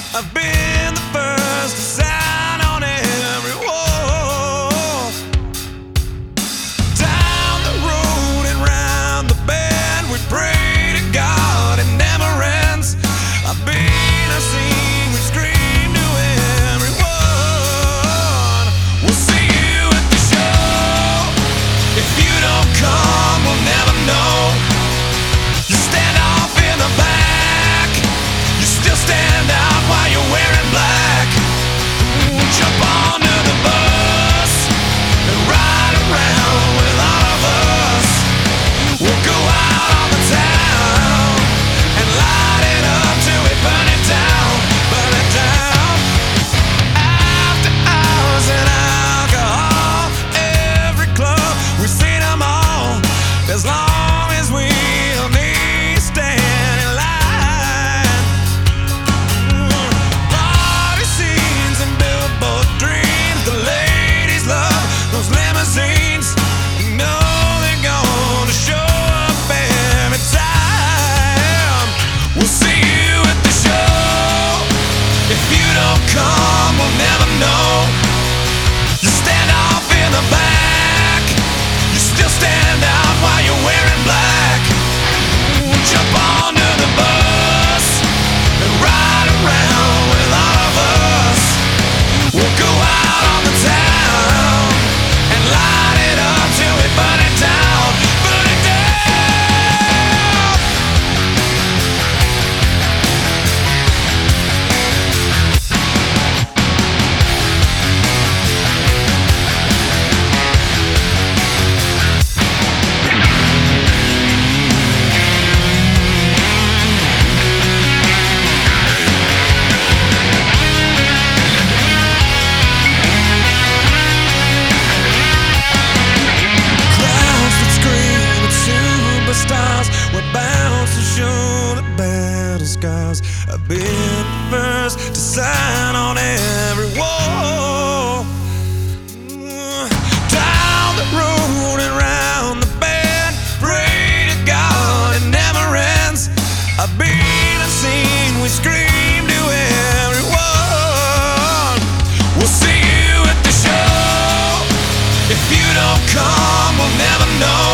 I've been the first to sign on every wall. Down the road and round the bend, we pray to God it never ends. I've been a scene, we scream to everyone. We'll see you at the show. If you don't come, we'll never know. You stand off in the back, you still stand out while you're wearing black. Jump onto the bus and ride around with all of us. We'll go out on the town and light it up till we burn it down, burn it down. After hours and alcohol, every club, we've seen them all. As long as we'll need to stand in line. Party scenes and billboard dreams, the ladies love those limousines. You know they're gonna show up every time. We'll see you at the show. If you don't come, we'll never know. You stand off in the back, you still stand out while you're wearing black. Jump onto the bus and ride around with all of us. We'll go out on the town and light it up till we burn it down, burn it down. Crowds that scream at superstars, we're bound to show the battle scars. I've been the first to sign on every wall. Down the road and round the bend, pray to God it never ends. I've been unseen, we scream to everyone. We'll see you at the show. If you don't come, we'll never know.